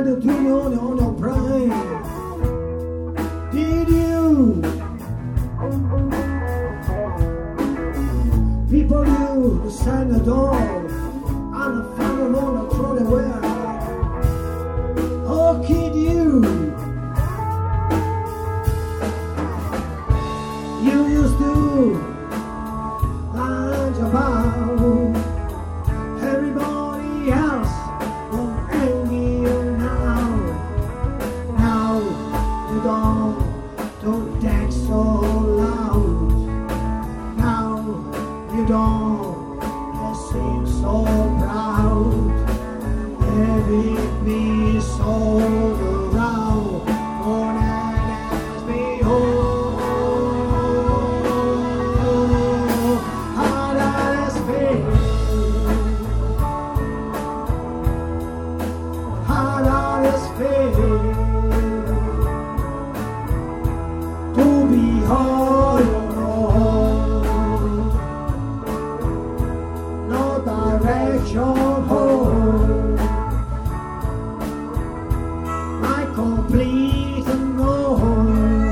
the tune on your brain. Did you? People you sign the door and the final on the throw away. Oh, kid, you used to lounge about. Everybody else will envy you now. Now you don't dance so loud. Now you don't seem so proud. Every me so around for that as behold. How does it feel? How does it feel to be all alone? No direction home. I complete unknown,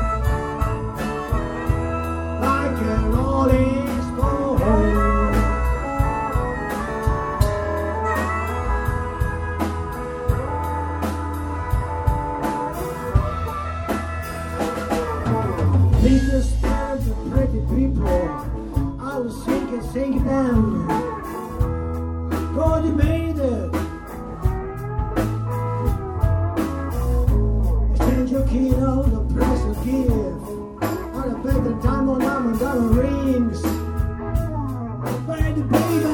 like a rolling stone. People stand the pretty people. I was sing them. God, you made it. Exchange your key on the price you give. On a better diamond rings. Baby, baby,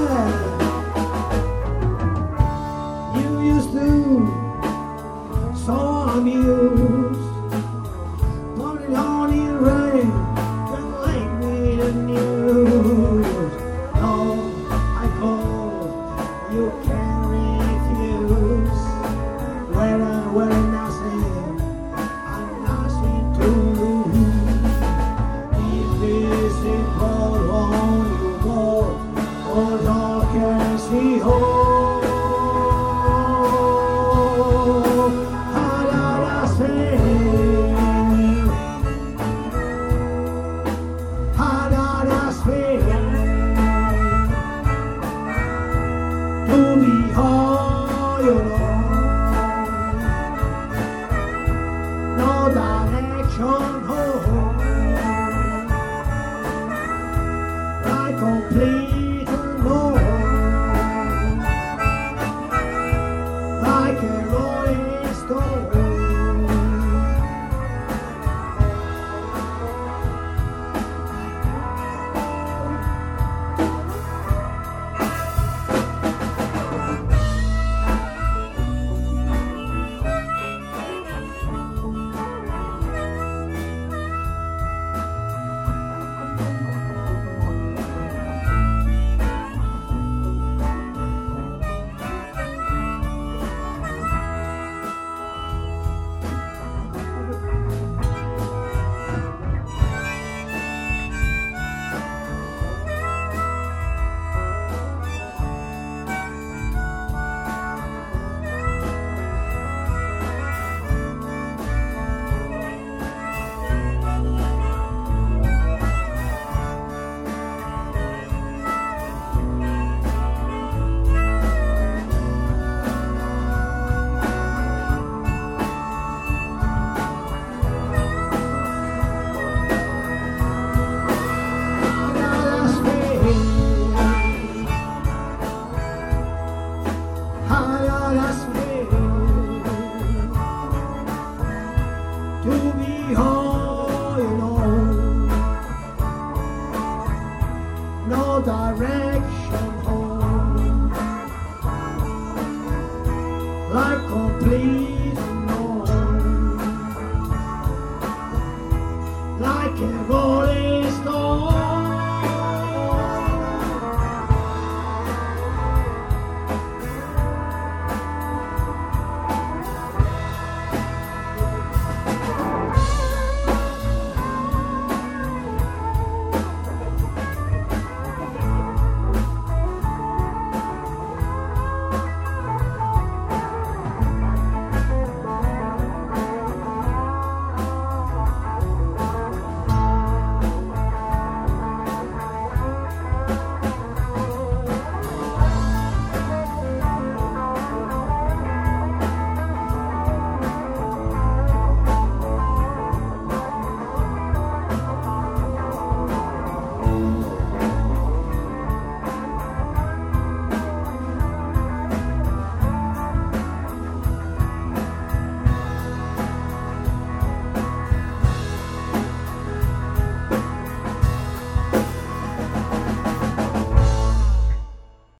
you used to so amused. Putting on in rain, don't like me the news. No, I call, you can't refuse. Where nothing, I'm nothing to lose. Invisible on you go, all I can see home. How did I feel? How did I feel to be all alone? No direction home. I complete alone, like a rolling stone.